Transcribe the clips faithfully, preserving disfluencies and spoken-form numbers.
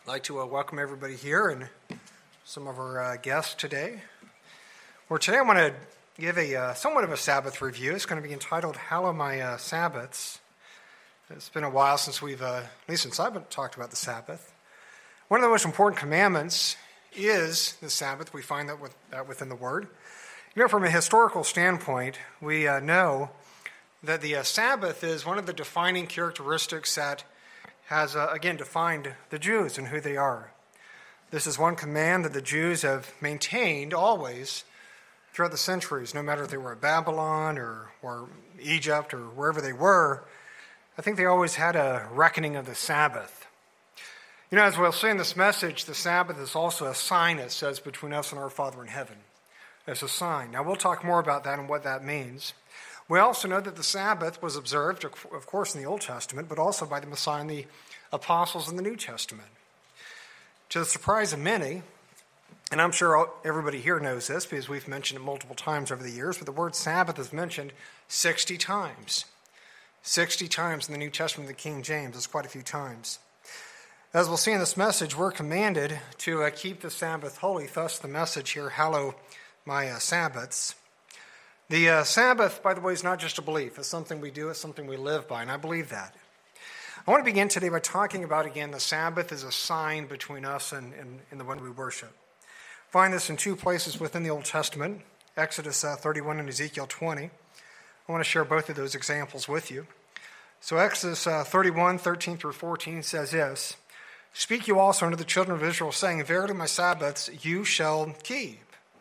I'd like to uh, welcome everybody here and some of our uh, guests today. Well, today I want to give a uh, somewhat of a Sabbath review. It's going to be entitled, Hallow My uh, Sabbaths. It's been a while since we've, uh, at least since I've talked about the Sabbath. One of the most important commandments is the Sabbath. We find that, with, that within the Word. You know, from a historical standpoint, we uh, know that the uh, Sabbath is one of the defining characteristics that has, uh, again, defined the Jews and who they are. This is one command that the Jews have maintained always throughout the centuries, no matter if they were at Babylon or, or Egypt or wherever they were. I think they always had a reckoning of the Sabbath. You know, as we'll see in this message, the Sabbath is also a sign, it says, between us and our Father in heaven. It's a sign. Now, we'll talk more about that and what that means. We also know that the Sabbath was observed, of course, in the Old Testament, but also by the Messiah and the apostles in the New Testament. To the surprise of many, and I'm sure everybody here knows this because we've mentioned it multiple times over the years, but the word Sabbath is mentioned sixty times. sixty times in the New Testament of the King James. That's quite a few times. As we'll see in this message, we're commanded to uh, keep the Sabbath holy. Thus the message here, Hallow My uh, Sabbaths. The uh, Sabbath, by the way, is not just a belief. It's something we do. It's something we live by, and I believe that. I want to begin today by talking about, again, the Sabbath is a sign between us and, and, and the one we worship. Find this in two places within the Old Testament, Exodus uh, thirty-one and Ezekiel twenty. I want to share both of those examples with you. So Exodus uh, thirty-one, thirteen through fourteen says this, Speak you also unto the children of Israel, saying, Verily my Sabbaths you shall keep.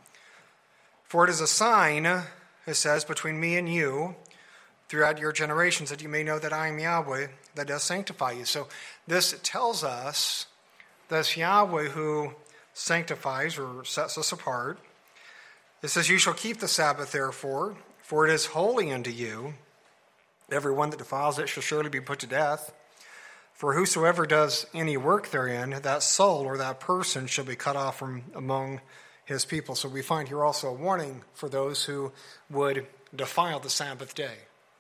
For it is a sign, it says, between me and you throughout your generations, that you may know that I am Yahweh, that does sanctify you. So this tells us that it's Yahweh who sanctifies or sets us apart. It says, You shall keep the Sabbath, therefore, for it is holy unto you. Every one that defiles it shall surely be put to death. For whosoever does any work therein, that soul or that person shall be cut off from among his people. So we find here also a warning for those who would defile the Sabbath day.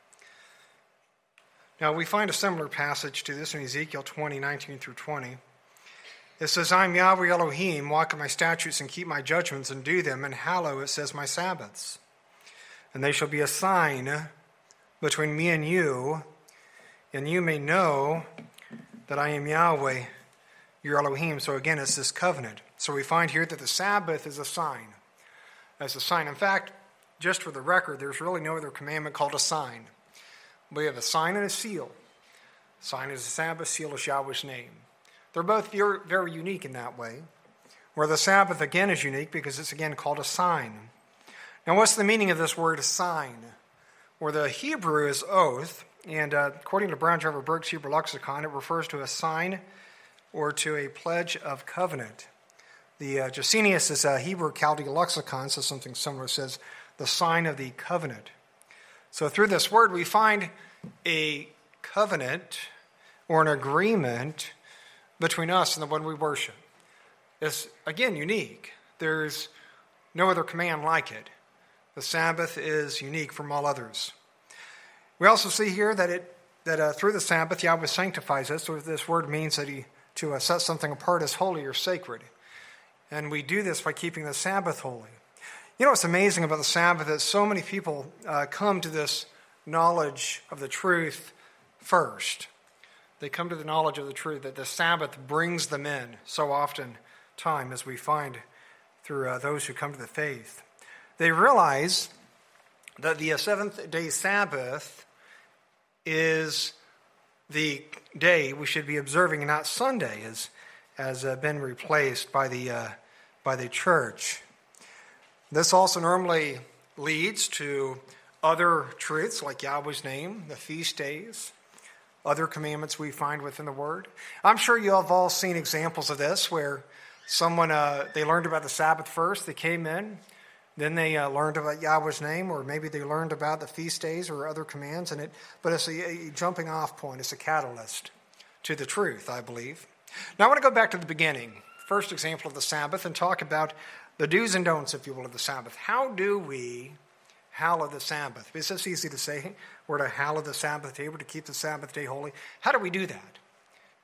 Now we find a similar passage to this in Ezekiel twenty, nineteen through twenty. It says, I am Yahweh Elohim, walk in my statutes and keep my judgments and do them, and hallow, it says, my Sabbaths. And they shall be a sign between me and you, and you may know that I am Yahweh, your Elohim. So again, it's this covenant. So we find here that the Sabbath is a sign. As a sign. In fact, just for the record, there's really no other commandment called a sign. We have a sign and a seal. Sign is the Sabbath, seal is Yahweh's name. They're both very, very unique in that way. Where the Sabbath, again, is unique because it's, again, called a sign. Now, what's the meaning of this word sign? Where the Hebrew is oath, and uh, according to Brown Driver Burke's Hebrew lexicon, it refers to a sign or to a pledge of covenant. The uh, Jacenius is a Hebrew Chaldee lexicon, so something similar, says the sign of the covenant. So through this word, we find a covenant or an agreement between us and the one we worship. It's, again, unique. There's no other command like it. The Sabbath is unique from all others. We also see here that it that uh, through the Sabbath, Yahweh sanctifies us. So this word means that he to uh, set something apart as holy or sacred. And we do this by keeping the Sabbath holy. You know what's amazing about the Sabbath is so many people uh, come to this knowledge of the truth first. They come to the knowledge of the truth that the Sabbath brings them in so often time as we find through uh, those who come to the faith. They realize that the seventh day Sabbath is the day we should be observing, and not Sunday, as has uh, been replaced by the uh, by the church. This also normally leads to other truths like Yahweh's name, the feast days, other commandments we find within the Word. I'm sure you have all seen examples of this where someone, uh, they learned about the Sabbath first, they came in, then they uh, learned about Yahweh's name, or maybe they learned about the feast days or other commands, and it. But it's a, a jumping off point, it's a catalyst to the truth, I believe. Now I want to go back to the beginning, first example of the Sabbath, and talk about the do's and don'ts, if you will, of the Sabbath. How do we hallow the Sabbath? It's just easy to say we're to hallow the Sabbath day, we're to keep the Sabbath day holy. How do we do that?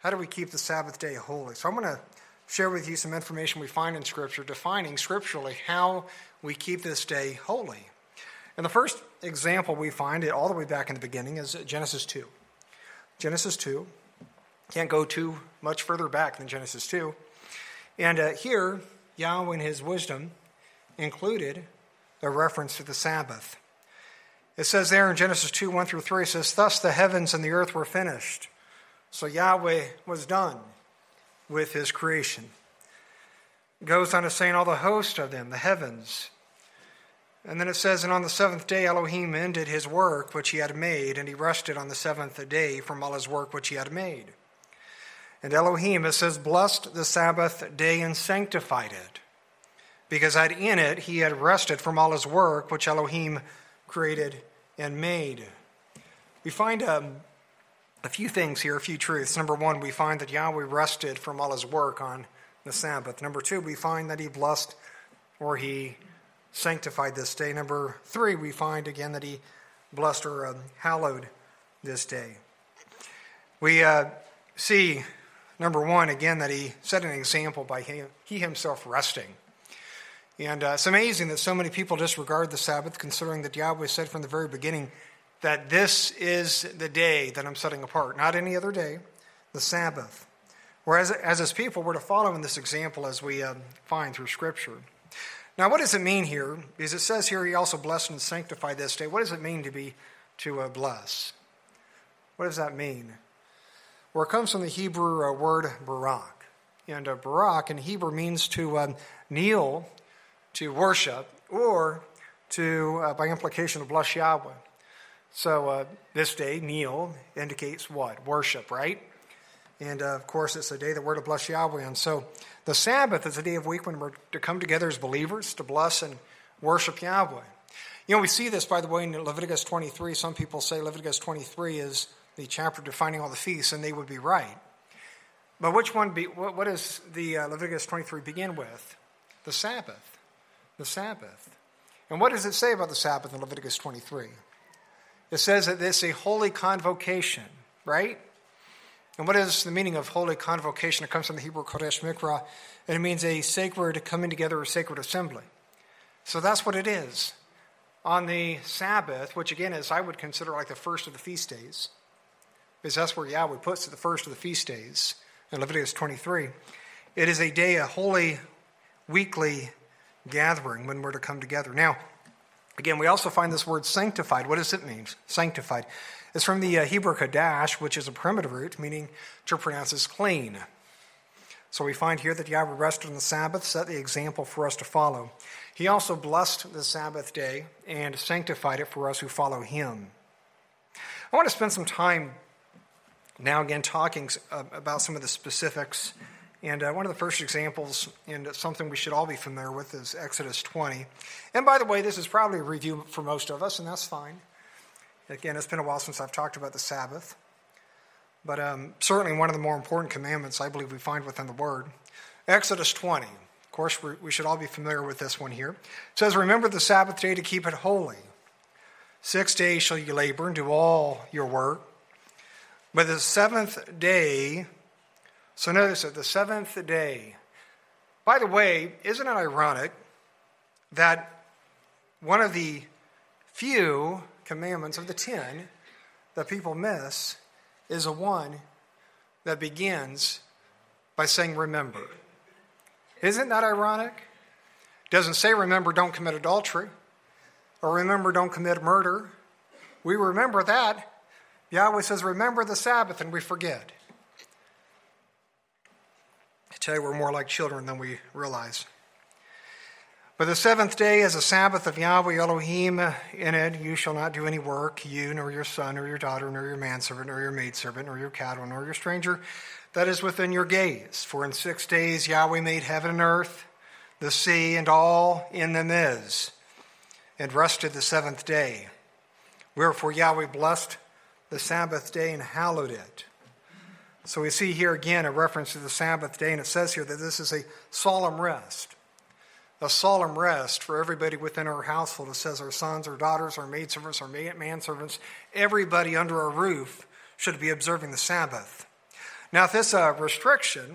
How do we keep the Sabbath day holy? So I'm going to share with you some information we find in Scripture defining scripturally how we keep this day holy. And the first example we find it all the way back in the beginning is Genesis two. Genesis two. Can't go too much further back than Genesis two. And uh, here, Yahweh in his wisdom included a reference to the Sabbath. It says there in Genesis two, one through three, it says, "Thus the heavens and the earth were finished." So Yahweh was done with his creation. It goes on to saying all the host of them, the heavens. And then it says, "And on the seventh day Elohim ended his work which he had made, and he rested on the seventh day from all his work which he had made. And Elohim," it says, "blessed the Sabbath day and sanctified it, because in it he had rested from all his work which Elohim created and made." We find um, a few things here, a few truths. Number one, we find that Yahweh rested from all his work on the Sabbath. Number two, we find that he blessed or he sanctified this day. Number three, we find again that he blessed or um, hallowed this day. We uh, see, number one, again, that he set an example by he, he himself resting. And uh, it's amazing that so many people disregard the Sabbath, considering that Yahweh said from the very beginning that this is the day that I'm setting apart, not any other day, the Sabbath. Whereas as his people, we're to follow in this example as we um, find through Scripture. Now, what does it mean here? Because it says here he also blessed and sanctified this day. What does it mean to be to uh, bless? What does that mean? Well, it comes from the Hebrew uh, word barak. And uh, barak in Hebrew means to um, kneel, to worship, or to, uh, by implication, to bless Yahweh. So uh, this day, kneel, indicates what? Worship, right? And uh, of course, it's a day that we're to bless Yahweh. And so the Sabbath is a day of week when we're to come together as believers to bless and worship Yahweh. You know, we see this, by the way, in Leviticus twenty-three. Some people say Leviticus twenty-three is the chapter defining all the feasts, and they would be right. But which one, be, what, what does the uh, Leviticus twenty-three begin with? The Sabbath. The Sabbath. And what does it say about the Sabbath in Leviticus twenty-three? It says that it's a holy convocation, right? And what is the meaning of holy convocation? It comes from the Hebrew Kodesh Mikra, and it means a sacred coming together or sacred assembly. So that's what it is. On the Sabbath, which again is, I would consider like the first of the feast days, because that's where Yahweh puts it, the first of the feast days in Leviticus twenty-three. It is a day, a holy weekly gathering when we're to come together. Now, again, we also find this word sanctified. What does it mean? Sanctified. It's from the uh, Hebrew kadash, which is a primitive root, meaning to pronounce as clean. So we find here that Yahweh rested on the Sabbath, set the example for us to follow. He also blessed the Sabbath day and sanctified it for us who follow him. I want to spend some time now again talking uh, about some of the specifics. And uh, one of the first examples, and something we should all be familiar with, is Exodus twenty. And by the way, this is probably a review for most of us, and that's fine. Again, it's been a while since I've talked about the Sabbath. But um, certainly one of the more important commandments I believe we find within the Word. Exodus twenty. Of course, we, we should all be familiar with this one here. It says, "Remember the Sabbath day to keep it holy. Six days shall you labor and do all your work. But the seventh day..." So notice that the seventh day. By the way, isn't it ironic that one of the few commandments of the ten that people miss is a one that begins by saying remember? Isn't that ironic? It doesn't say remember don't commit adultery or remember don't commit murder. We remember that. Yahweh says remember the Sabbath, and we forget. I tell you, we're more like children than we realize. But the seventh day is a Sabbath of Yahweh Elohim. In it you shall not do any work, you, nor your son, nor your daughter, nor your manservant, nor your maidservant, nor your cattle, nor your stranger that is within your gates. For in six days Yahweh made heaven and earth, the sea, and all in them is, and rested the seventh day. Wherefore Yahweh blessed the Sabbath day and hallowed it. So we see here again a reference to the Sabbath day, and it says here that this is a solemn rest. A solemn rest for everybody within our household. It says our sons, our daughters, our maidservants, our manservants, everybody under our roof should be observing the Sabbath. Now, if this uh, restriction,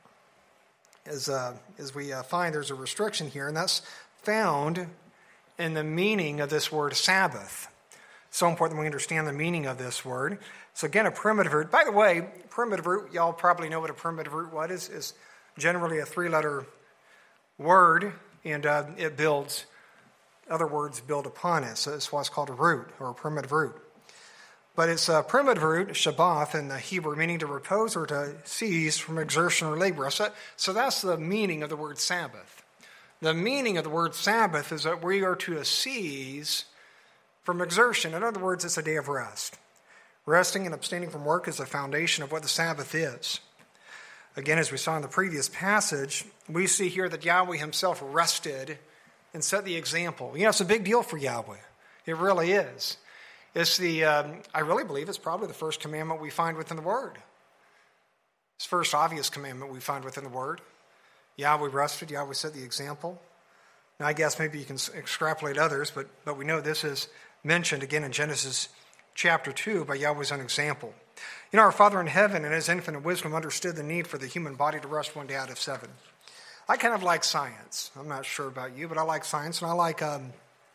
is, uh, as we uh, find there's a restriction here, and that's found in the meaning of this word Sabbath. So important we understand the meaning of this word. So again, a primitive root. By the way, primitive root, y'all probably know what a primitive root what is, is generally a three-letter word, and uh, it builds, other words build upon it. So it's what's called a root, or a primitive root. But it's a primitive root, Shabbath, in the Hebrew, meaning to repose or to cease from exertion or labor. So, so that's the meaning of the word Sabbath. The meaning of the word Sabbath is that we are to cease from exertion. In other words, it's a day of rest. Resting and abstaining from work is the foundation of what the Sabbath is. Again, as we saw in the previous passage, we see here that Yahweh himself rested and set the example. You know, it's a big deal for Yahweh. It really is. It's the, um, I really believe it's probably the first commandment we find within the Word. It's the first obvious commandment we find within the Word. Yahweh rested, Yahweh set the example. Now, I guess maybe you can extrapolate others, but, but we know this is mentioned again in Genesis chapter two by Yahweh's own example. You know, our Father in heaven in his infinite wisdom understood the need for the human body to rest one day out of seven. I kind of like science. I'm not sure about you, but I like science, and I like um,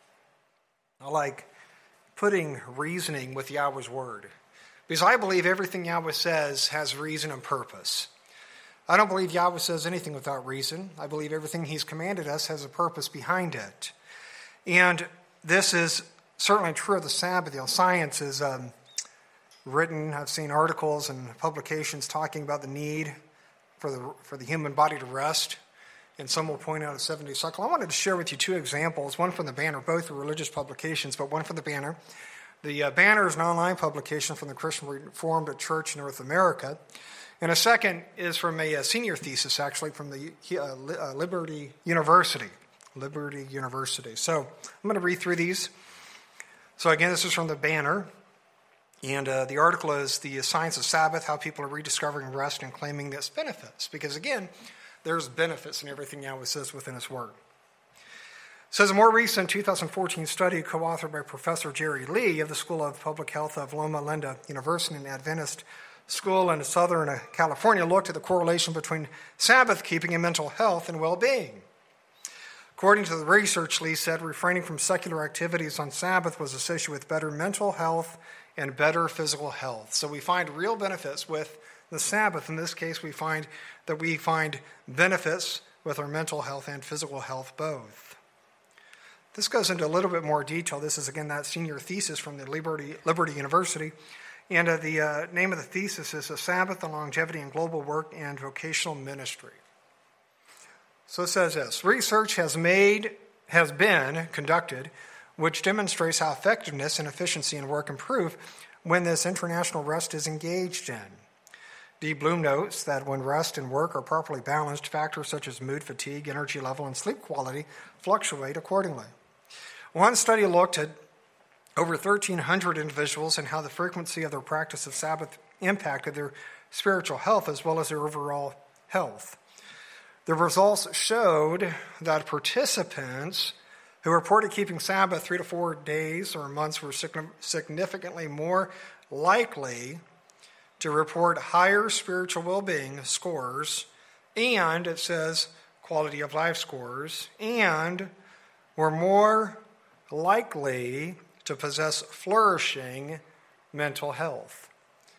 I like putting reasoning with Yahweh's word. Because I believe everything Yahweh says has reason and purpose. I don't believe Yahweh says anything without reason. I believe everything he's commanded us has a purpose behind it. And this is certainly true of the Sabbath. You know, science is um, written, I've seen articles and publications talking about the need for the for the human body to rest. And some will point out a seven-day cycle. I wanted to share with you two examples, one from the Banner, both are religious publications, but one from the Banner. The uh, Banner is an online publication from the Christian Reformed Church in North America. And a second is from a, a senior thesis, actually, from the uh, uh, Liberty University. Liberty University. So I'm going to read through these. So again, this is from the Banner. And uh, the article is The Science of Sabbath, How People Are Rediscovering Rest and Claiming Its Benefits. Because again, there's benefits in everything Yahweh says within his word. It says a more recent two thousand fourteen study co-authored by Professor Jerry Lee of the School of Public Health of Loma Linda University and Adventist School in Southern California looked at the correlation between Sabbath keeping and mental health and well-being. According to the research, Lee said refraining from secular activities on Sabbath was associated with better mental health and better physical health. So we find real benefits with the Sabbath. In this case, we find that we find benefits with our mental health and physical health both. This goes into a little bit more detail. This is, again, that senior thesis from the Liberty, Liberty University. And uh, the uh, name of the thesis is The Sabbath, the Longevity in Global Work and Vocational Ministry. So it says this: research has made, has been conducted, which demonstrates how effectiveness and efficiency in work improve when this international rest is engaged in. D. Bloom notes that when rest and work are properly balanced, factors such as mood, fatigue, energy level, and sleep quality fluctuate accordingly. One study looked at over thirteen hundred individuals and how the frequency of their practice of Sabbath impacted their spiritual health as well as their overall health. The results showed that participants who reported keeping Sabbath three to four days or months were significantly more likely to report higher spiritual well-being scores, and it says quality of life scores, and were more likely to possess flourishing mental health.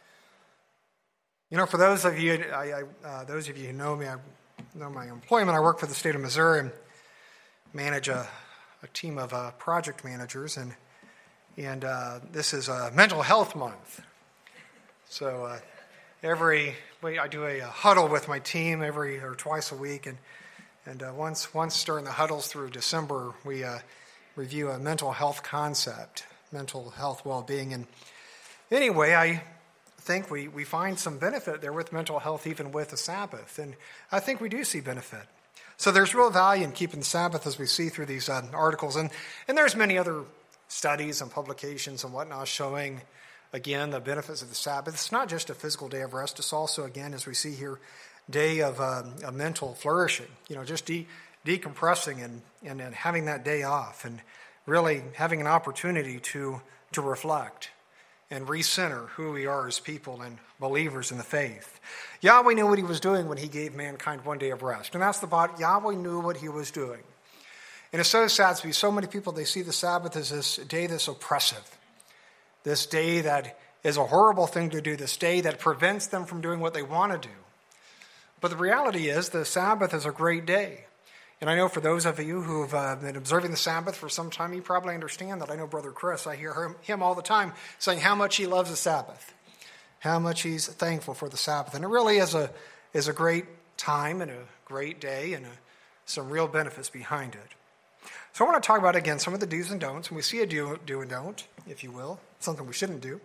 You know, for those of you, I, I, uh, those of you who know me, I know my employment. I work for the state of Missouri and manage a, a team of uh, project managers, and and uh, this is a mental health month. So uh, every I do a, a huddle with my team every or twice a week, and and uh, once once during the huddles through December, we uh, review a mental health concept, mental health well-being. And anyway, I think we, we find some benefit there with mental health, even with the Sabbath, and I think we do see benefit. So there's real value in keeping the Sabbath, as we see through these uh, articles, and and there's many other studies and publications and whatnot showing, again, the benefits of the Sabbath. It's not just a physical day of rest. It's also, again, as we see here, day of um, a mental flourishing. You know, just de- decompressing and, and, and having that day off and really having an opportunity to, to reflect and recenter who we are as people and believers in the faith. Yahweh knew what he was doing when he gave mankind one day of rest. And that's the bottom. Yahweh knew what he was doing. And it's so sad to be so many people, they see the Sabbath as this day that's oppressive. This day that is a horrible thing to do. This day that prevents them from doing what they want to do. But the reality is the Sabbath is a great day. And I know for those of you who have uh, been observing the Sabbath for some time, you probably understand that. I know Brother Chris, I hear him, him all the time saying how much he loves the Sabbath, how much he's thankful for the Sabbath. And it really is a is a great time and a great day and a, some real benefits behind it. So I want to talk about, again, some of the do's and don'ts. And we see a do, do and don't, if you will, something we shouldn't do,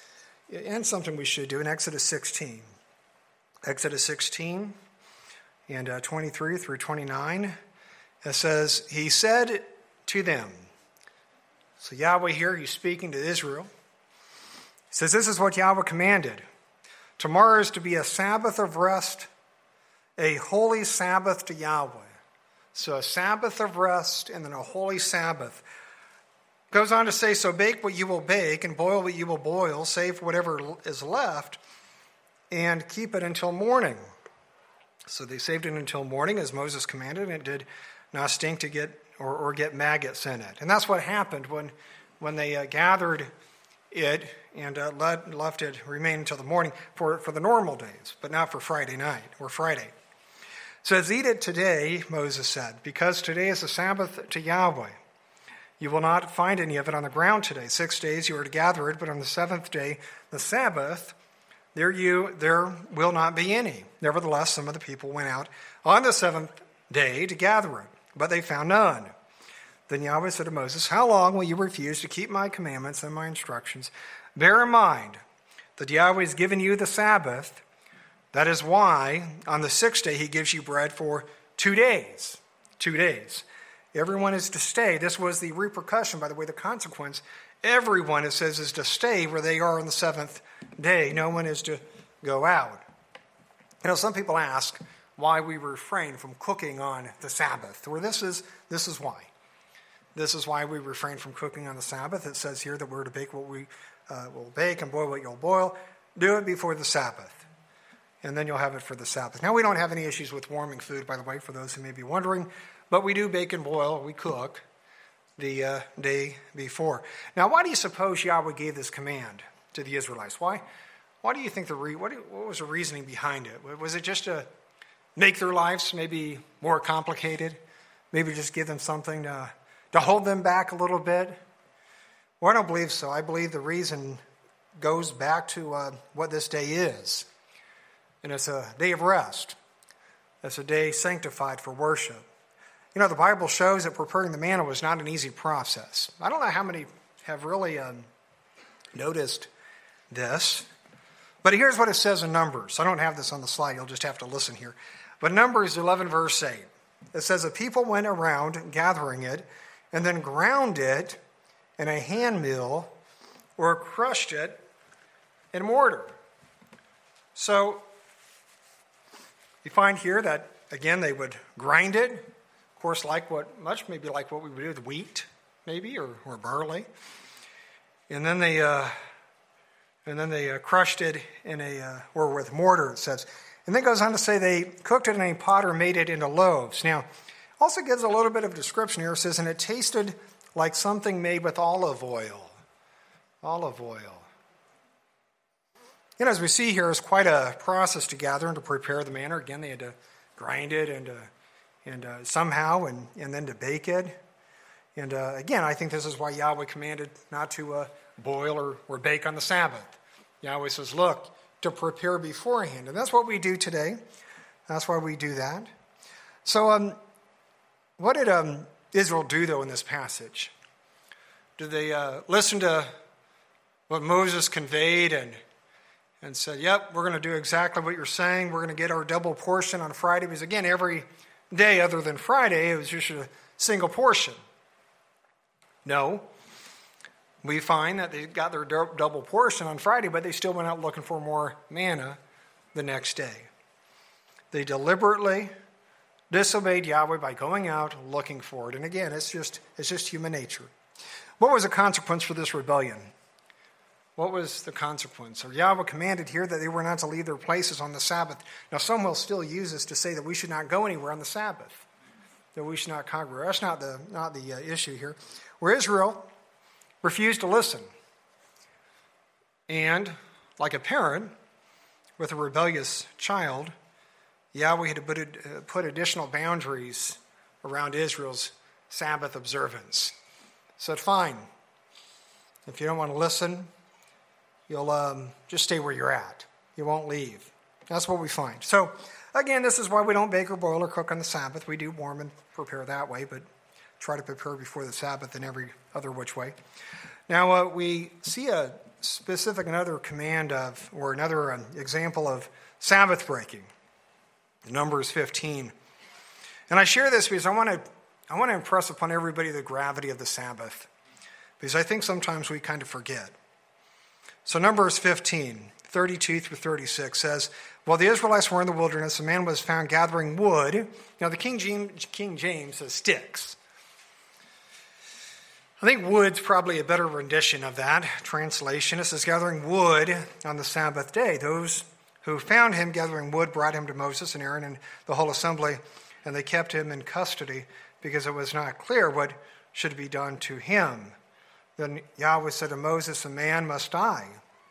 and something we should do in Exodus sixteen. Exodus sixteen. And uh, twenty-three through twenty-nine, it says, he said to them, so Yahweh here, he's speaking to Israel. He says, this is what Yahweh commanded. Tomorrow is to be a Sabbath of rest, a holy Sabbath to Yahweh. So a Sabbath of rest and then a holy Sabbath. Goes on to say, so bake what you will bake and boil what you will boil, save whatever is left, and keep it until morning. So they saved it until morning, as Moses commanded, and it did not stink to get or, or get maggots in it. And that's what happened when, when they uh, gathered it and uh, let, left it remain until the morning for, for the normal days, but not for Friday night or Friday. So it's eat it today, Moses said, because today is the Sabbath to Yahweh. You will not find any of it on the ground today. Six days you are to gather it, but on the seventh day, the Sabbath, There you there will not be any. Nevertheless, some of the people went out on the seventh day to gather it, but they found none. Then Yahweh said to Moses, how long will you refuse to keep my commandments and my instructions? Bear in mind that Yahweh has given you the Sabbath. That is why on the sixth day he gives you bread for two days. Two days. Everyone is to stay. This was the repercussion, by the way, the consequence. Everyone, it says, is to stay where they are on the seventh day. No one is to go out. You know, some people ask why we refrain from cooking on the Sabbath. Well, this is this is why. This is why we refrain from cooking on the Sabbath. It says here that we're to bake what we uh, will bake and boil what you'll boil. Do it before the Sabbath, and then you'll have it for the Sabbath. Now, we don't have any issues with warming food, by the way, for those who may be wondering, but we do bake and boil. We cook the uh, day before. Now, why do you suppose Yahweh gave this command to the Israelites? Why Why do you think the re- what, what was the reasoning behind it? Was it just to make their lives maybe more complicated? Maybe just give them something to, to hold them back a little bit? Well, I don't believe so. I believe the reason goes back to uh, what this day is. And it's a day of rest. It's a day sanctified for worship. You know, the Bible shows that preparing the manna was not an easy process. I don't know how many have really um, noticed this, but here's what it says in Numbers. I don't have this on the slide. You'll just have to listen here. But Numbers eleven, verse eight. It says, the people went around gathering it and then ground it in a hand mill or crushed it in mortar. So you find here that, again, they would grind it. Of course, like what, much maybe like what we would do with wheat, maybe, or, or barley. And then they, uh, and then they uh, crushed it in a, uh, or with mortar, it says. And then it goes on to say they cooked it in a pot or made it into loaves. Now, also gives a little bit of description here. It says, and it tasted like something made with olive oil. Olive oil. You know, as we see here, it's quite a process to gather and to prepare the manna. Again, they had to grind it and to and uh, somehow, and, and then to bake it. And uh, again, I think this is why Yahweh commanded not to uh, boil or, or bake on the Sabbath. Yahweh says, look, to prepare beforehand. And that's what we do today. That's why we do that. So um, what did um, Israel do, though, in this passage? Did they uh, listen to what Moses conveyed and, and said, yep, we're going to do exactly what you're saying. We're going to get our double portion on Friday. Because, again, every day other than Friday, it was just a single portion. No. We find that they got their double portion on Friday, but they still went out looking for more manna the next day. They deliberately disobeyed Yahweh by going out looking for it. And again, it's just it's just human nature. What was the consequence for this rebellion? What was the consequence? Or Yahweh commanded here that they were not to leave their places on the Sabbath. Now, some will still use this to say that we should not go anywhere on the Sabbath, that we should not congregate. That's not the, not the uh, issue here. Where Israel refused to listen. And, like a parent with a rebellious child, Yahweh had put, uh, put additional boundaries around Israel's Sabbath observance. Said, fine, if you don't want to listen, you'll um, just stay where you're at. You won't leave. That's what we find. So, again, this is why we don't bake or boil or cook on the Sabbath. We do warm and prepare that way, but try to prepare before the Sabbath in every other which way. Now, uh, we see a specific another command of, or another um, example of Sabbath breaking. Numbers fifteen. And I share this because I want to I want to impress upon everybody the gravity of the Sabbath, because I think sometimes we kind of forget. So Numbers fifteen, thirty-two through thirty-six says, while the Israelites were in the wilderness, a man was found gathering wood. Now the King James, King James says sticks. I think wood's probably a better rendition of that translation. It says gathering wood on the Sabbath day. Those who found him gathering wood brought him to Moses and Aaron and the whole assembly, and they kept him in custody because it was not clear what should be done to him. Then Yahweh said to Moses, a man must die.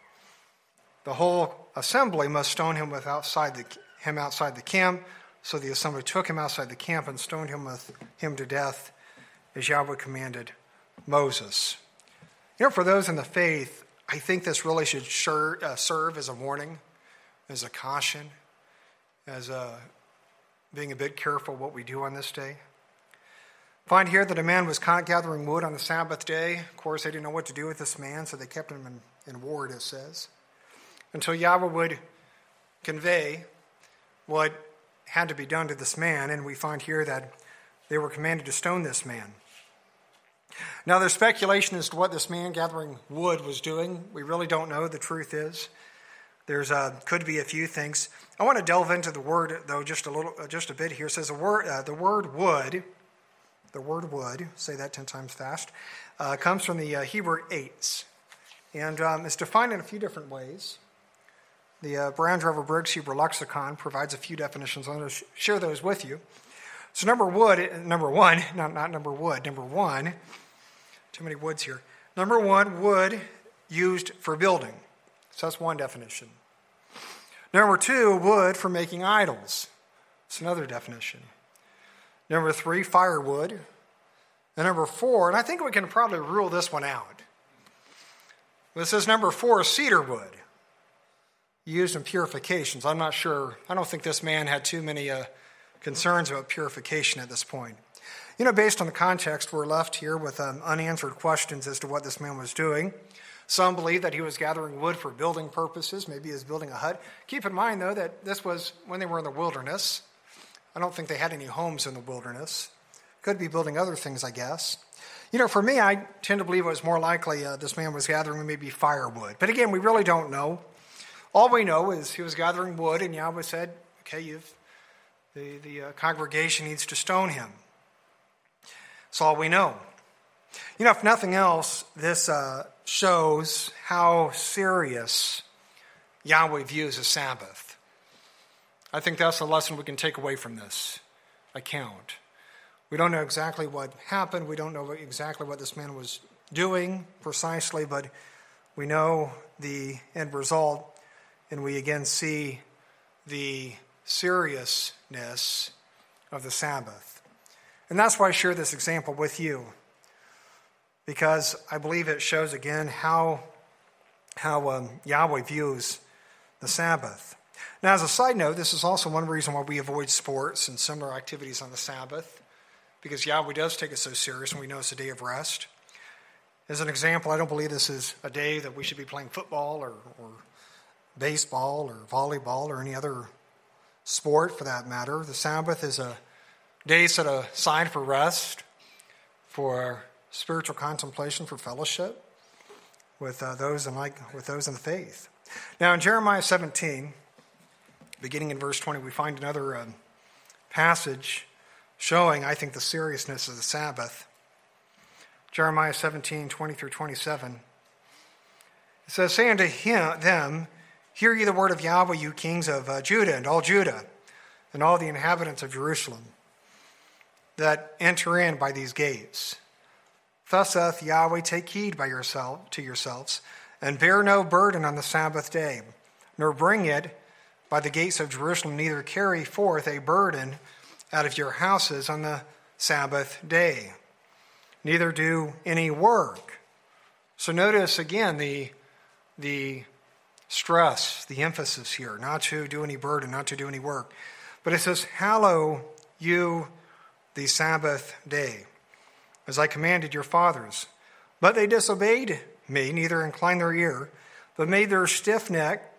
The whole assembly must stone him with outside the, him outside the camp. So the assembly took him outside the camp and stoned him with him to death, as Yahweh commanded Moses. You know, for those in the faith, I think this really should sure, uh, serve as a warning, as a caution, as a being a bit careful what we do on this day. Find here that a man was caught gathering wood on the Sabbath day. Of course, they didn't know what to do with this man, so they kept him in, in ward, it says, until Yahweh would convey what had to be done to this man. And we find here that they were commanded to stone this man. Now, there's speculation as to what this man gathering wood was doing. We really don't know. The truth is, there's uh, could be a few things. I want to delve into the word, though, just a little, uh, just a bit here. It says the word, uh, the word wood. The word wood, say that ten times fast, uh, comes from the uh, Hebrew eitz, and um, it's defined in a few different ways. The uh, Brown Driver Briggs Hebrew Lexicon provides a few definitions. I'm going to sh- share those with you. So number wood, number one, not, not number wood, number one, too many woods here. Number one, wood used for building. So that's one definition. Number two, wood for making idols. That's another definition. Number three, firewood. And number four, and I think we can probably rule this one out. This is number four, cedar wood, used in purifications. I'm not sure. I don't think this man had too many uh, concerns about purification at this point. You know, based on the context, we're left here with um, unanswered questions as to what this man was doing. Some believe that he was gathering wood for building purposes. Maybe he was building a hut. Keep in mind, though, that this was when they were in the wilderness. I don't think they had any homes in the wilderness. Could be building other things, I guess. You know, for me, I tend to believe it was more likely uh, this man was gathering maybe firewood. But again, we really don't know. All we know is he was gathering wood, and Yahweh said, okay, you've, the, the uh, congregation needs to stone him. That's all we know. You know, if nothing else, this uh, shows how serious Yahweh views the Sabbath. I think that's a lesson we can take away from this account. We don't know exactly what happened. We don't know exactly what this man was doing precisely, but we know the end result, and we again see the seriousness of the Sabbath. And that's why I share this example with you, because I believe it shows again how, how um, Yahweh views the Sabbath. Now, as a side note, this is also one reason why we avoid sports and similar activities on the Sabbath, because Yahweh does take it so serious, and we know it's a day of rest. As an example, I don't believe this is a day that we should be playing football or, or baseball or volleyball or any other sport for that matter. The Sabbath is a day set aside for rest, for spiritual contemplation, for fellowship with uh, those in like with those in the faith. Now, in Jeremiah seventeen, beginning in verse twenty, we find another um, passage showing, I think, the seriousness of the Sabbath. Jeremiah seventeen, twenty through twenty-seven. It says, say unto him, them, hear ye the word of Yahweh, you kings of uh, Judah, and all Judah, and all the inhabitants of Jerusalem, that enter in by these gates. Thus saith Yahweh, take heed by yourself to yourselves, and bear no burden on the Sabbath day, nor bring it by the gates of Jerusalem, neither carry forth a burden out of your houses on the Sabbath day, neither do any work. So notice again the, the stress, the emphasis here, not to do any burden, not to do any work. But it says, hallow you the Sabbath day, as I commanded your fathers. But they disobeyed me, neither inclined their ear, but made their stiff neck,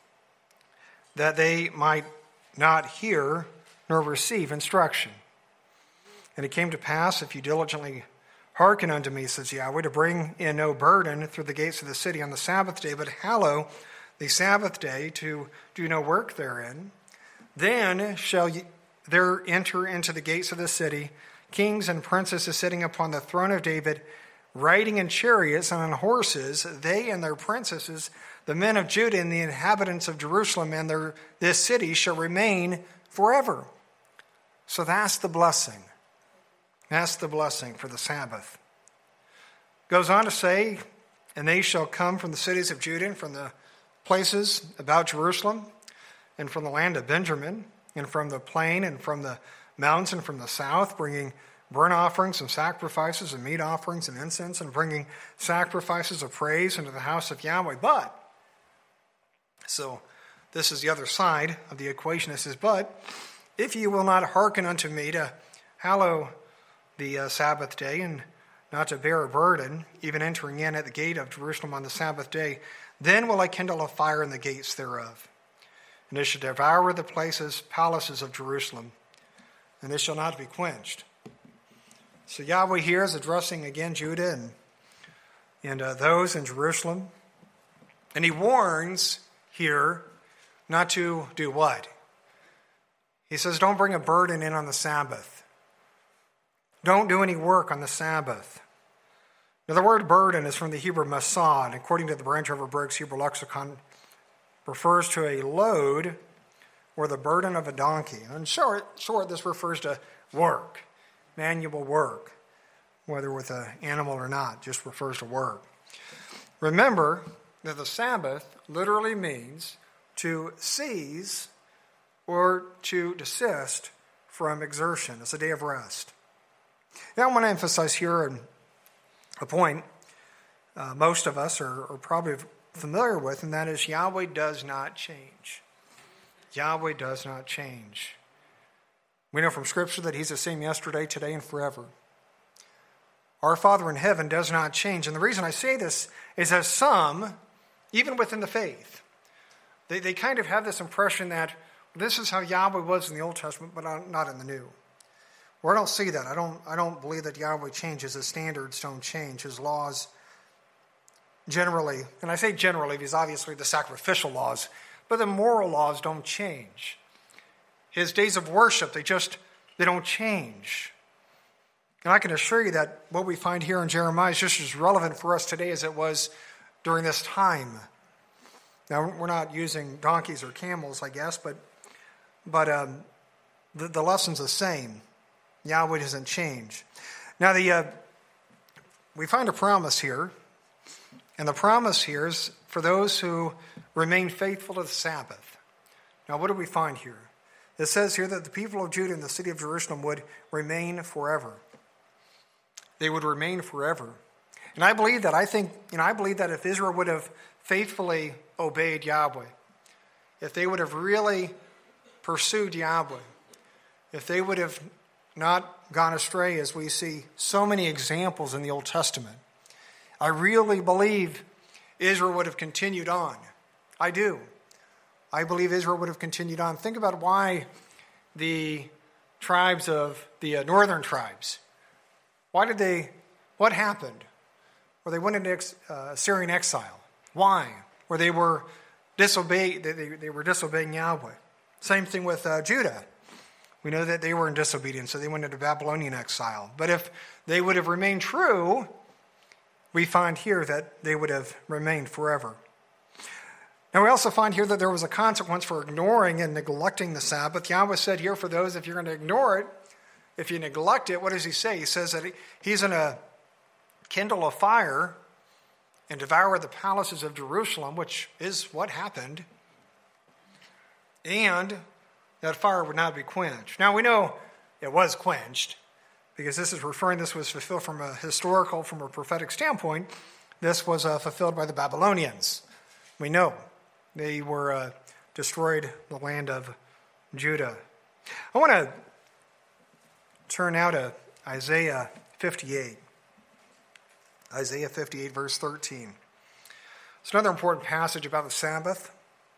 that they might not hear nor receive instruction. And it came to pass, if you diligently hearken unto me, says Yahweh, to bring in no burden through the gates of the city on the Sabbath day, but hallow the Sabbath day, to do no work therein, then shall ye there enter into the gates of the city kings and princesses sitting upon the throne of David, riding in chariots and on horses, they and their princesses, the men of Judah and the inhabitants of Jerusalem, and their, this city shall remain forever. So that's the blessing. That's the blessing for the Sabbath. Goes on to say, and they shall come from the cities of Judah and from the places about Jerusalem and from the land of Benjamin and from the plain and from the mountains and from the south, bringing burnt offerings and sacrifices and meat offerings and incense, and bringing sacrifices of praise into the house of Yahweh. But, so this is the other side of the equation. It says, but if you will not hearken unto me to hallow the uh, Sabbath day, and not to bear a burden, even entering in at the gate of Jerusalem on the Sabbath day, then will I kindle a fire in the gates thereof, and it shall devour the places, palaces of Jerusalem, and it shall not be quenched. So Yahweh here is addressing again Judah and, and uh, those in Jerusalem. And he warns here not to do what? He says, don't bring a burden in on the Sabbath. Don't do any work on the Sabbath. Now, the word burden is from the Hebrew masad. According to the Branch River Briggs Hebrew Lexicon, refers to a load or the burden of a donkey. And in short, short, this refers to work, manual work, whether with an animal or not, just refers to work. Remember that the Sabbath literally means to cease or to desist from exertion. It's a day of rest. Now I want to emphasize here a point uh, most of us are, are probably familiar with, and that is Yahweh does not change. Yahweh does not change. We know from Scripture that he's the same yesterday, today, and forever. Our Father in heaven does not change. And the reason I say this is that some, even within the faith, they, they kind of have this impression that this is how Yahweh was in the Old Testament, but not in the New. Well, I don't see that. I don't, I don't believe that Yahweh changes. His standards don't change. His laws generally, and I say generally because obviously the sacrificial laws, but the moral laws don't change. His days of worship, they just, they don't change. And I can assure you that what we find here in Jeremiah is just as relevant for us today as it was during this time. Now, we're not using donkeys or camels, I guess, but but um, the, the lesson's the same. Yahweh doesn't change. Now, the uh, we find a promise here, and the promise here is for those who remain faithful to the Sabbath. Now, what do we find here? It says here that the people of Judah and the city of Jerusalem would remain forever. They would remain forever. And I believe that. I think, you know, I believe that if Israel would have faithfully obeyed Yahweh, if they would have really pursued Yahweh, if they would have not gone astray, as we see so many examples in the Old Testament, I really believe Israel would have continued on. I do. I believe Israel would have continued on. Think about why the tribes of the uh, northern tribes, why did they, what happened? Well, they went into ex, uh, Syrian exile. Why? Where they were disobeying, they, they were disobeying Yahweh. Same thing with uh, Judah. We know that they were in disobedience, so they went into Babylonian exile. But if they would have remained true, we find here that they would have remained forever. Now we also find here that there was a consequence for ignoring and neglecting the Sabbath. Yahweh said here for those, if you're going to ignore it, if you neglect it, what does he say? He says that he's going to kindle a fire and devour the palaces of Jerusalem, which is what happened, and that fire would not be quenched. Now we know it was quenched, because this is referring, this was fulfilled from a historical, from a prophetic standpoint. This was uh, fulfilled by the Babylonians. We know they were uh, destroyed the land of Judah. I want to turn now to Isaiah fifty-eight. Isaiah fifty-eight, verse thirteen. It's another important passage about the Sabbath.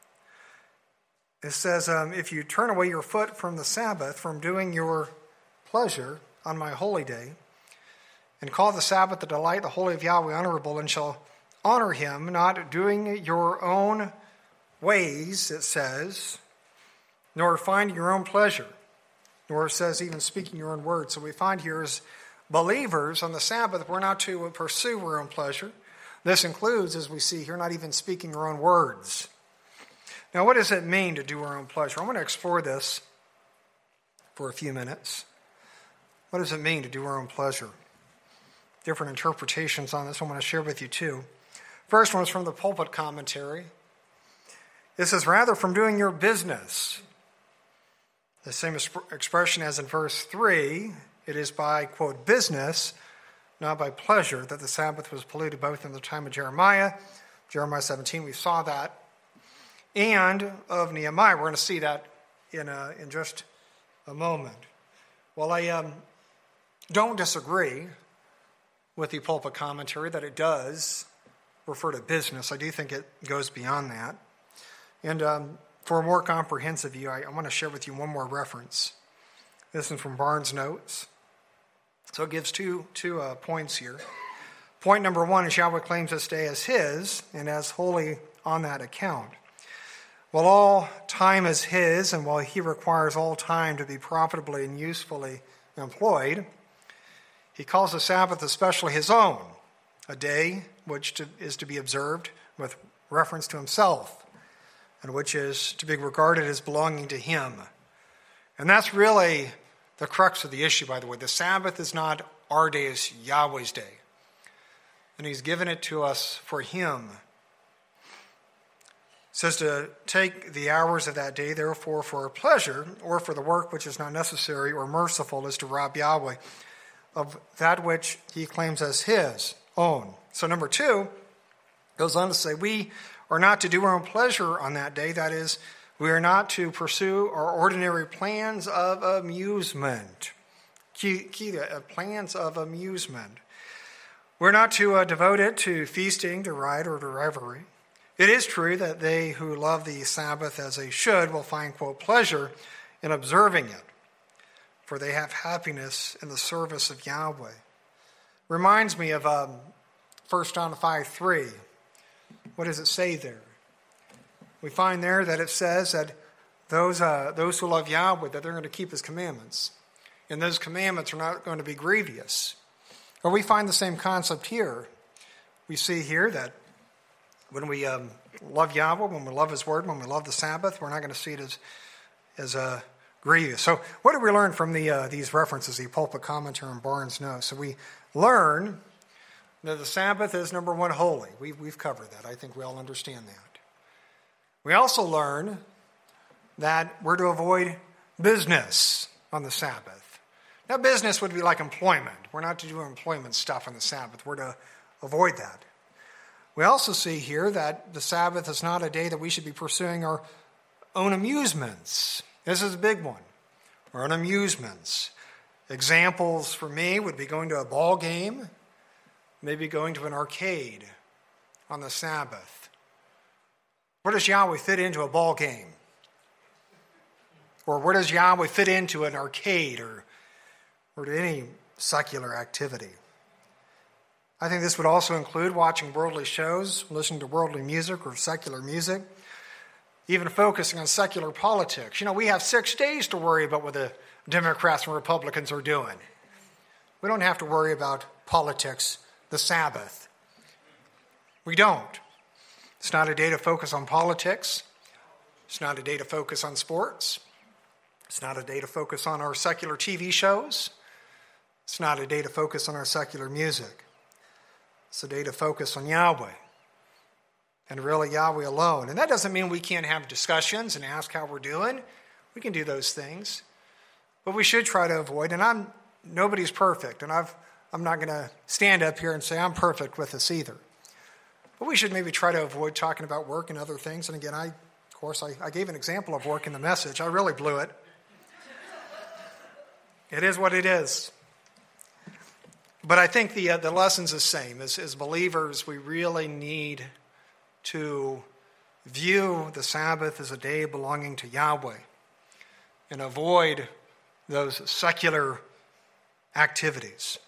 It says, um, if you turn away your foot from the Sabbath, from doing your pleasure on my holy day, and call the Sabbath the delight, the holy of Yahweh honorable, and shall honor him, not doing your own ways, it says, nor finding your own pleasure, nor it says even speaking your own words. So we find here as believers on the Sabbath, we're not to pursue our own pleasure. This includes, as we see here, not even speaking our own words. Now, what does it mean to do our own pleasure? I want to explore this for a few minutes. What does it mean to do our own pleasure? Different interpretations on this I want to share with you too. First one is from the Pulpit Commentary. It says, rather from doing your business. The same expression as in verse three, it is by, quote, business, not by pleasure, that the Sabbath was polluted, both in the time of Jeremiah, Jeremiah seventeen, we saw that, and of Nehemiah. We're going to see that in a, in just a moment. Well, I um, don't disagree with the Pulpit Commentary that it does refer to business. I do think it goes beyond that. And um, for a more comprehensive view, I, I want to share with you one more reference. This is from Barnes' Notes. So it gives two, two uh, points here. Point number one is Yahweh claims this day as his and as holy on that account. While all time is his, and while he requires all time to be profitably and usefully employed, he calls the Sabbath especially his own, a day which to, is to be observed with reference to himself, and which is to be regarded as belonging to him. And that's really the crux of the issue, by the way. The Sabbath is not our day, it's Yahweh's day. And he's given it to us for him. It says to take the hours of that day, therefore, for pleasure, or for the work which is not necessary or merciful, is to rob Yahweh of that which he claims as his own. So number two goes on to say, we are not to do our own pleasure on that day. That is, we are not to pursue our ordinary plans of amusement. Key, key to, uh, plans of amusement. We're not to uh, devote it to feasting, to riot, or to revelry. It is true that they who love the Sabbath as they should will find, quote, pleasure in observing it, for they have happiness in the service of Yahweh. Reminds me of um, First John five three. What does it say there? We find there that it says that those uh, those who love Yahweh, that they're going to keep his commandments. And those commandments are not going to be grievous. Or we find the same concept here. We see here that when we um, love Yahweh, when we love his word, when we love the Sabbath, we're not going to see it as, as uh, grievous. So what do we learn from the uh, these references, the Pulpit Commentary and Barnes' Notes? So we learn that the Sabbath is, number one, holy. We've, we've covered that. I think we all understand that. We also learn that we're to avoid business on the Sabbath. Now, business would be like employment. We're not to do employment stuff on the Sabbath. We're to avoid that. We also see here that the Sabbath is not a day that we should be pursuing our own amusements. This is a big one. Our own amusements. Examples for me would be going to a ball game, maybe going to an arcade on the Sabbath. Where does Yahweh fit into a ball game? Or where does Yahweh fit into an arcade or, or to any secular activity? I think this would also include watching worldly shows, listening to worldly music or secular music, even focusing on secular politics. You know, we have six days to worry about what the Democrats and Republicans are doing. We don't have to worry about politics the Sabbath. We don't. It's not a day to focus on politics. It's not a day to focus on sports. It's not a day to focus on our secular T V shows. It's not a day to focus on our secular music. It's a day to focus on Yahweh, and really Yahweh alone. And that doesn't mean we can't have discussions and ask how we're doing. We can do those things. But we should try to avoid, and I'm nobody's perfect, and I've, I'm not going to stand up here and say I'm perfect with this either. But we should maybe try to avoid talking about work and other things. And again, I, of course, I, I gave an example of work in the message. I really blew it. It is what it is. But I think the uh, the lesson's the same. As, as believers, we really need to view the Sabbath as a day belonging to Yahweh and avoid those secular activities.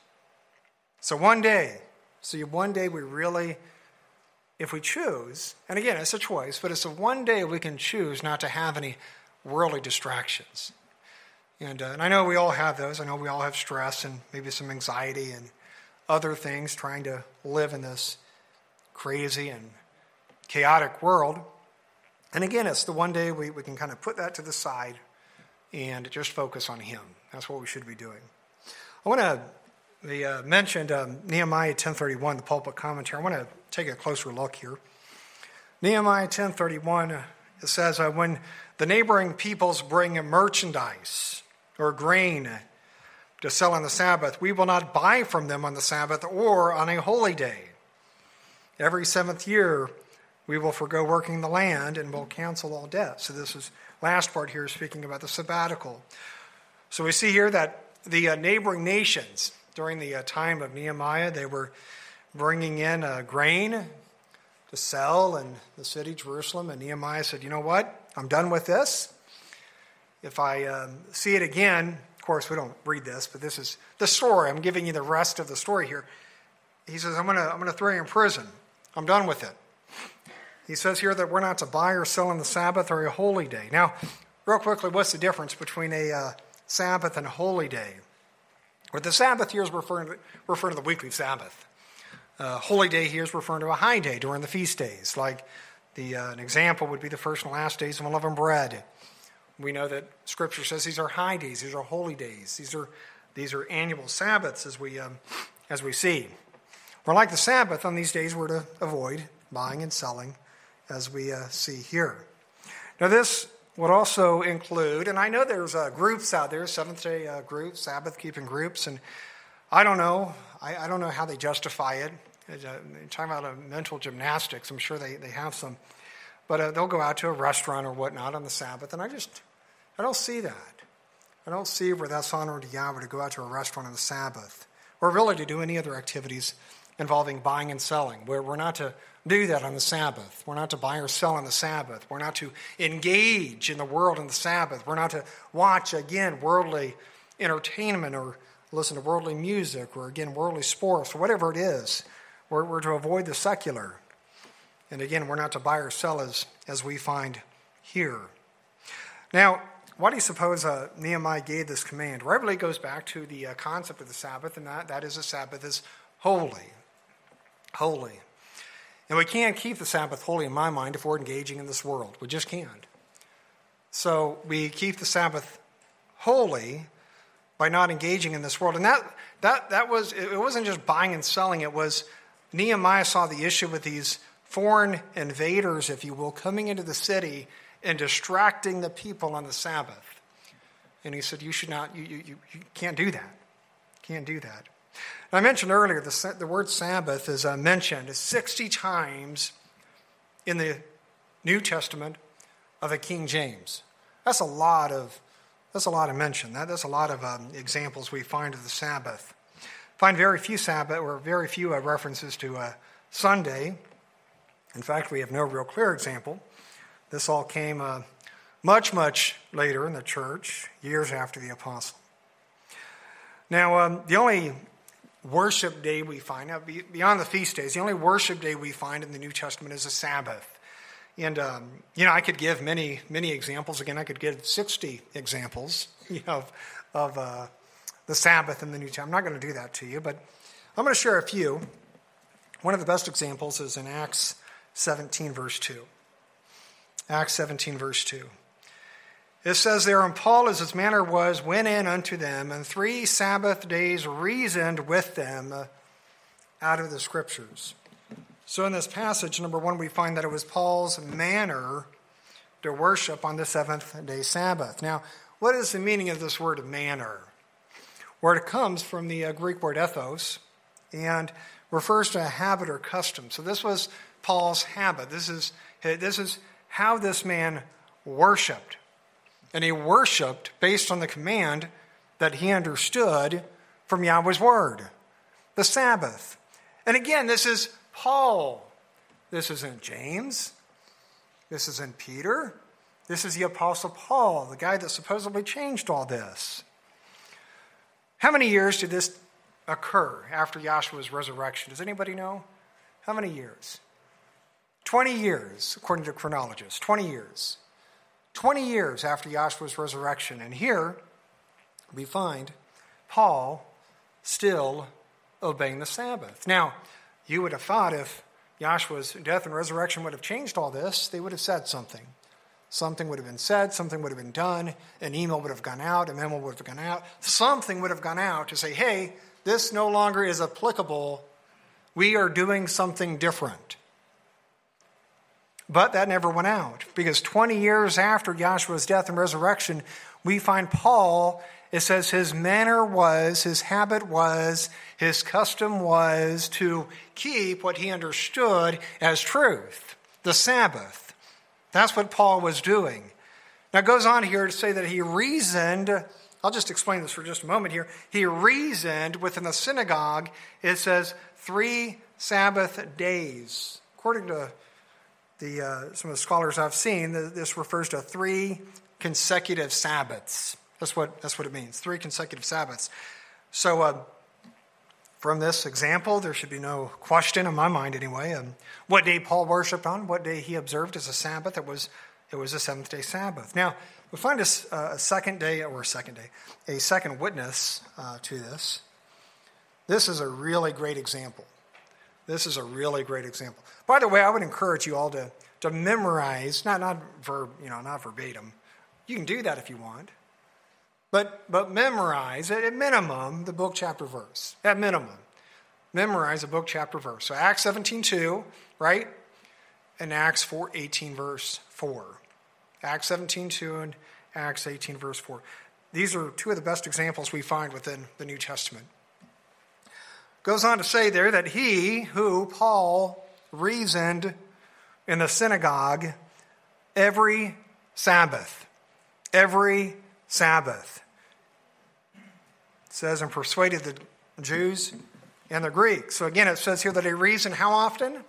So one day, see, one day we really, if we choose, and again, it's a choice, but it's a one day we can choose not to have any worldly distractions. And, uh, and I know we all have those. I know we all have stress and maybe some anxiety and other things trying to live in this crazy and chaotic world. And again, it's the one day we, we can kind of put that to the side and just focus on Him. That's what we should be doing. I want to, we uh, mentioned um, Nehemiah ten thirty-one, the pulpit commentary. I want to take a closer look here. Nehemiah ten thirty-one, uh, it says, uh, when the neighboring peoples bring merchandise or grain to sell on the Sabbath, we will not buy from them on the Sabbath or on a holy day. Every seventh year, we will forego working the land and will cancel all debt. So this is last part here speaking about the sabbatical. So we see here that the uh, neighboring nations during the uh, time of Nehemiah, they were bringing in uh, grain to sell in the city, Jerusalem. And Nehemiah said, you know what? I'm done with this. If I um, see it again, of course, we don't read this, but this is the story. I'm giving you the rest of the story here. He says, I'm going to I'm going to throw you in prison. I'm done with it. He says here that we're not to buy or sell on the Sabbath or a holy day. Now, real quickly, what's the difference between a uh, Sabbath and a holy day? Well, the Sabbath here is referring to, referring to the weekly Sabbath. Uh, holy day here is referring to a high day during the feast days. Like the uh, an example would be the first and last days of unleavened bread. We know that Scripture says these are high days, these are holy days, these are these are annual Sabbaths, as we um, as we see. We're like the Sabbath on these days, we're to avoid buying and selling, as we uh, see here. Now, this would also include, and I know there's uh, groups out there, Seventh-day uh, groups, Sabbath-keeping groups, and I don't know, I, I don't know how they justify it. Uh, talking about uh, mental gymnastics, I'm sure they, they have some. But uh, they'll go out to a restaurant or whatnot on the Sabbath, and I just, I don't see that. I don't see where that's honoring to Yahweh to go out to a restaurant on the Sabbath, or really to do any other activities involving buying and selling, where we're not to do that on the Sabbath. We're not to buy or sell on the Sabbath. We're not to engage in the world on the Sabbath. We're not to watch, again, worldly entertainment or listen to worldly music or, again, worldly sports or whatever it is. We're, we're to avoid the secular. And again, we're not to buy or sell as, as we find here. Now, why do you suppose uh, Nehemiah gave this command? Well, I believe it goes back to the uh, concept of the Sabbath, and that, that is the Sabbath is holy. Holy. And we can't keep the Sabbath holy, in my mind, if we're engaging in this world. We just can't. So we keep the Sabbath holy by not engaging in this world. And that that that was, it wasn't just buying and selling. It was, Nehemiah saw the issue with these foreign invaders, if you will, coming into the city and distracting the people on the Sabbath. And he said, you should not, you, you, you can't do that. Can't do that. And I mentioned earlier, the, the word Sabbath is uh, mentioned sixty times in the New Testament of the King James. That's a lot of, that's a lot of mention. That, that's a lot of um, examples we find of the Sabbath. Find very few Sabbath, or very few uh, references to uh, Sunday. In fact, we have no real clear example. This all came uh, much, much later in the church, years after the apostle. Now, um, the only worship day we find, now beyond the feast days, the only worship day we find in the New Testament is a Sabbath. And, um, you know, I could give many, many examples. Again, I could give sixty examples, you know, of, of uh, the Sabbath in the New Testament. I'm not going to do that to you, but I'm going to share a few. One of the best examples is in Acts seventeen, verse two. Acts seventeen, verse two. It says there, and Paul, as his manner was, went in unto them, and three Sabbath days reasoned with them out of the Scriptures. So in this passage, number one, we find that it was Paul's manner to worship on the seventh day Sabbath. Now, what is the meaning of this word manner? Where it comes from the uh, Greek word ethos and refers to a habit or custom. So this was Paul's habit. This is, this is how this man worshiped. And he worshiped based on the command that he understood from Yahweh's word, the Sabbath. And again, this is Paul. This isn't James. This isn't Peter. This is the Apostle Paul, the guy that supposedly changed all this. How many years did this occur after Yahshua's resurrection? Does anybody know? How many years? twenty years, according to chronologists. twenty years. twenty years after Yahshua's resurrection. And here we find Paul still obeying the Sabbath. Now, you would have thought if Yahshua's death and resurrection would have changed all this, they would have said something. Something would have been said, something would have been done, an email would have gone out, a memo would have gone out, something would have gone out to say, hey, this no longer is applicable. We are doing something different. But that never went out, because twenty years after Yahshua's death and resurrection, we find Paul, it says his manner was, his habit was, his custom was to keep what he understood as truth, the Sabbath. That's what Paul was doing. Now it goes on here to say that he reasoned, I'll just explain this for just a moment here. He reasoned within the synagogue, it says three Sabbath days. According to The, uh, some of the scholars I've seen, this refers to three consecutive Sabbaths. That's what that's what it means, three consecutive Sabbaths. So uh, from this example, there should be no question in my mind anyway, um, what day Paul worshipped on, what day he observed as a Sabbath. It was it was a seventh-day Sabbath. Now, we find a, a second day, or a second day, a second witness uh, to this. This is a really great example. This is a really great example. By the way, I would encourage you all to, to memorize, not not verb, you know, not verbatim. You can do that if you want. But but memorize, at minimum, the book, chapter, verse. At minimum. Memorize a book, chapter, verse. So Acts seventeen two, right? And Acts four eighteen, verse four. Acts seventeen two and Acts eighteen, verse four. These are two of the best examples we find within the New Testament. Goes on to say there that he who, Paul, reasoned in the synagogue every Sabbath. Every Sabbath. It says, and persuaded the Jews and the Greeks. So again, it says here that he reasoned how often?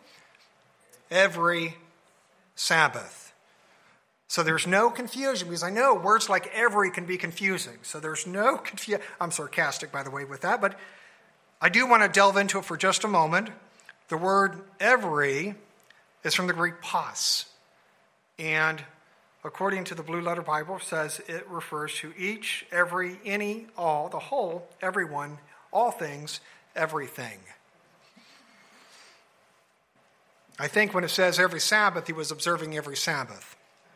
Every Sabbath. So there's no confusion, because I know words like every can be confusing. So there's no confusion. I'm sarcastic, by the way, with that, but I do want to delve into it for just a moment. The word every is from the Greek pas. And according to the Blue Letter Bible, it says it refers to each, every, any, all, the whole, everyone, all things, everything. I think when it says every Sabbath, he was observing every Sabbath.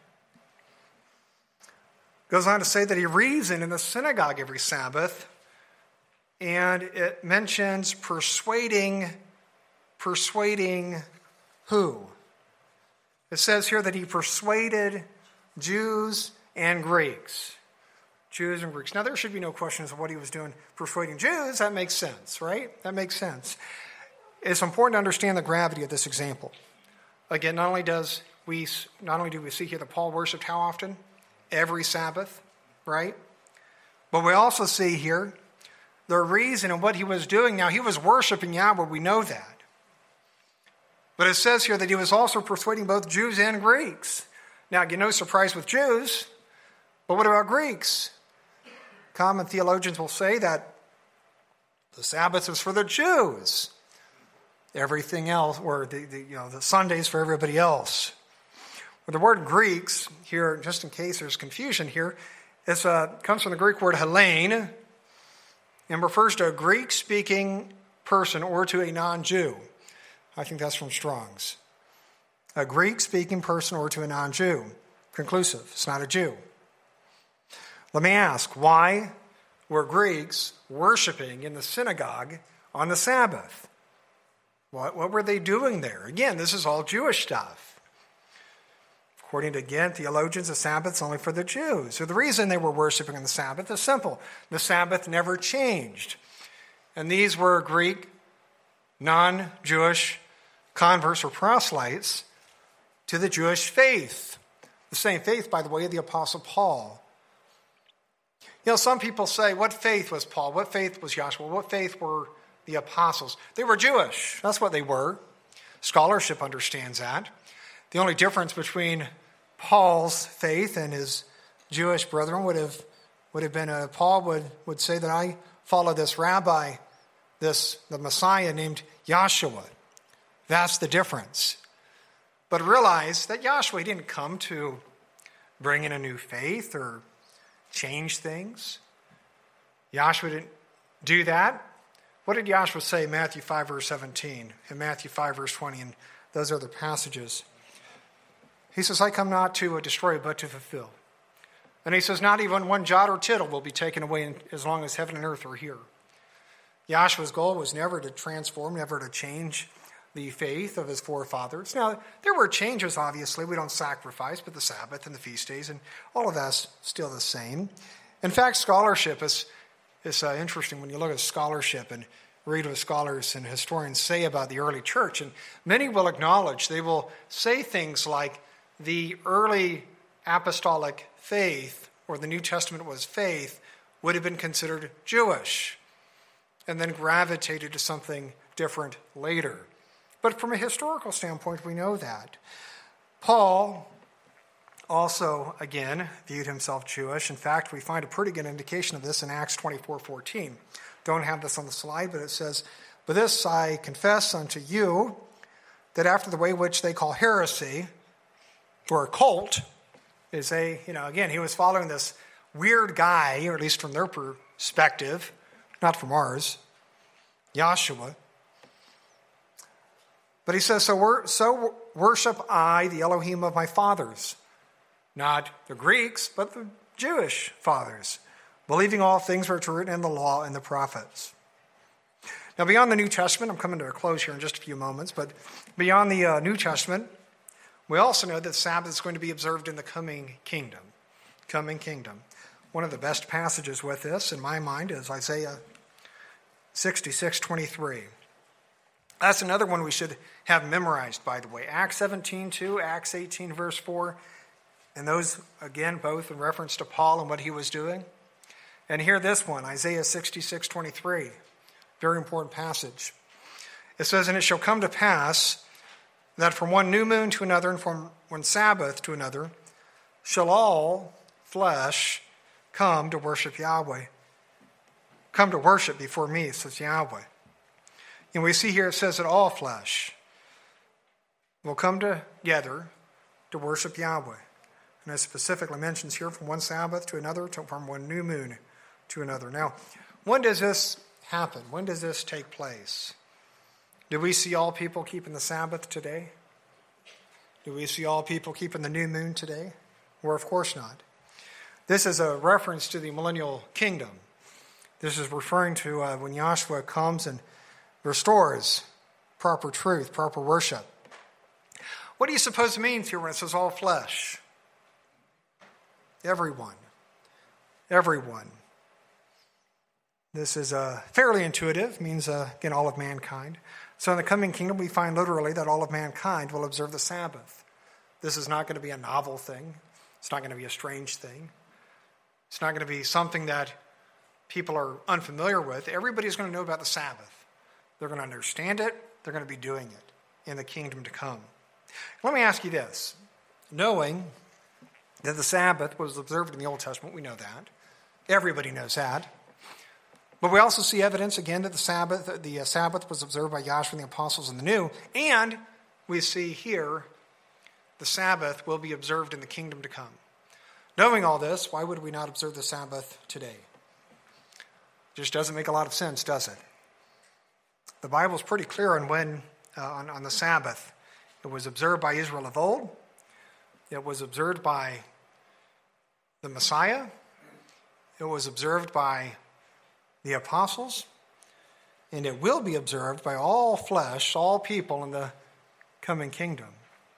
Goes on to say that he reasoned in the synagogue every Sabbath. And it mentions persuading, persuading who? It says here that he persuaded Jews and Greeks. Jews and Greeks. Now, there should be no questions of what he was doing persuading Jews. That makes sense, right? That makes sense. It's important to understand the gravity of this example. Again, not only does we, not only do we see here that Paul worshipped how often? Every Sabbath, right? But we also see here the reason and what he was doing. Now, he was worshiping Yahweh, we know that. But it says here that he was also persuading both Jews and Greeks. Now, again, no surprise with Jews, but what about Greeks? Common theologians will say that the Sabbath is for the Jews. Everything else, or the, the you know the Sundays for everybody else. But the word Greeks here, just in case there's confusion here, it uh, comes from the Greek word Hellene, and refers to a Greek-speaking person or to a non-Jew. I think that's from Strong's. A Greek-speaking person or to a non-Jew. Conclusive. It's not a Jew. Let me ask, why were Greeks worshiping in the synagogue on the Sabbath? What, what were they doing there? Again, this is all Jewish stuff. According to, again, theologians, the Sabbath's only for the Jews. So the reason they were worshiping on the Sabbath is simple. The Sabbath never changed. And these were Greek, non-Jewish converts or proselytes to the Jewish faith. The same faith, by the way, of the Apostle Paul. You know, some people say, what faith was Paul? What faith was Joshua? What faith were the apostles? They were Jewish. That's what they were. Scholarship understands that. The only difference between Paul's faith and his Jewish brethren would have would have been uh, Paul would, would say that I follow this rabbi, this the Messiah named Yahshua. That's the difference. But realize that Yahshua didn't come to bring in a new faith or change things. Yahshua didn't do that. What did Yahshua say in Matthew five, verse seventeen, and Matthew five, verse twenty, and those other passages? He says, I come not to destroy, but to fulfill. And he says, not even one jot or tittle will be taken away as long as heaven and earth are here. Yahshua's goal was never to transform, never to change the faith of his forefathers. Now, there were changes, obviously. We don't sacrifice, but the Sabbath and the feast days, and all of that's still the same. In fact, scholarship is, is uh, interesting when you look at scholarship and read what scholars and historians say about the early church. And many will acknowledge, they will say things like the early apostolic faith, or the New Testament was faith, would have been considered Jewish, and then gravitated to something different later. But from a historical standpoint, we know that. Paul also, again, viewed himself Jewish. In fact, we find a pretty good indication of this in Acts twenty-four fourteen. Don't have this on the slide, but it says, but this I confess unto you, that after the way which they call heresy, or a cult, is a, you know, again, he was following this weird guy, or at least from their perspective, not from ours, Yahshua. But he says, so, so worship I the Elohim of my fathers, not the Greeks, but the Jewish fathers, believing all things which are written in the law and the prophets. Now, beyond the New Testament, I'm coming to a close here in just a few moments, but beyond the uh, New Testament, we also know that the Sabbath is going to be observed in the coming kingdom. Coming kingdom. One of the best passages with this, in my mind, is Isaiah sixty-six twenty-three. That's another one we should have memorized, by the way. Acts seventeen two, Acts eighteen, verse four. And those, again, both in reference to Paul and what he was doing. And here this one, Isaiah sixty-six twenty-three. Very important passage. It says, and it shall come to pass that from one new moon to another, and from one Sabbath to another, shall all flesh come to worship Yahweh. Come to worship before me, says Yahweh. And we see here it says that all flesh will come together to worship Yahweh. And it specifically mentions here from one Sabbath to another, to, from one new moon to another. Now, when does this happen? When does this take place? Do we see all people keeping the Sabbath today? Do we see all people keeping the new moon today? Or of course not. This is a reference to the millennial kingdom. This is referring to uh, when Yahshua comes and restores proper truth, proper worship. What do you suppose it means here when it says all flesh? Everyone. Everyone. This is uh, fairly intuitive, means, uh, again, all of mankind. So in the coming kingdom, we find literally that all of mankind will observe the Sabbath. This is not going to be a novel thing. It's not going to be a strange thing. It's not going to be something that people are unfamiliar with. Everybody's going to know about the Sabbath. They're going to understand it. They're going to be doing it in the kingdom to come. Let me ask you this. Knowing that the Sabbath was observed in the Old Testament, we know that. Everybody knows that. But we also see evidence, again, that the Sabbath, the Sabbath was observed by Yahshua and the apostles in the New. And we see here the Sabbath will be observed in the kingdom to come. Knowing all this, why would we not observe the Sabbath today? Just doesn't make a lot of sense, does it? The Bible's pretty clear on when uh, on, on the Sabbath. It was observed by Israel of old. It was observed by the Messiah. It was observed by the apostles. And it will be observed by all flesh, all people in the coming kingdom.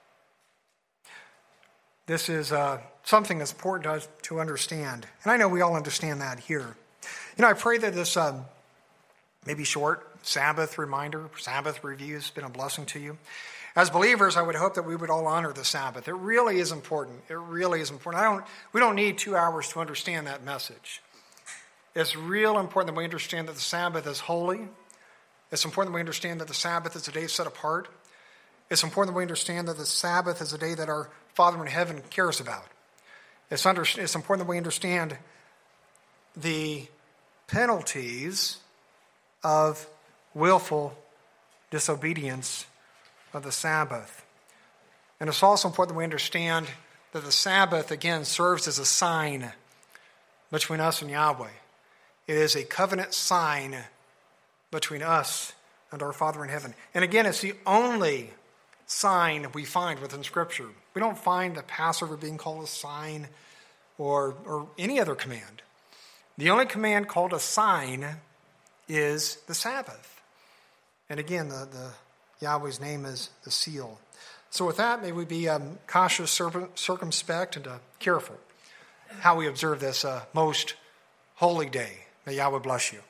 This is uh, something that's important to, to understand. And I know we all understand that here. You know, I pray that this um, maybe short Sabbath reminder, Sabbath review has been a blessing to you. As believers, I would hope that we would all honor the Sabbath. It really is important. It really is important. I don't. We don't need two hours to understand that message. It's real important that we understand that the Sabbath is holy. It's important that we understand that the Sabbath is a day set apart. It's important that we understand that the Sabbath is a day that our Father in heaven cares about. It's, under, it's important that we understand the penalties of willful disobedience of the Sabbath. And it's also important that we understand that the Sabbath, again, serves as a sign between us and Yahweh. It is a covenant sign between us and our Father in heaven. And again, it's the only sign we find within Scripture. We don't find the Passover being called a sign or, or any other command. The only command called a sign is the Sabbath. And again, the, the Yahweh's name is the seal. So with that, may we be um, cautious, circumspect, and uh, careful how we observe this uh, most holy day. May Yahweh bless you.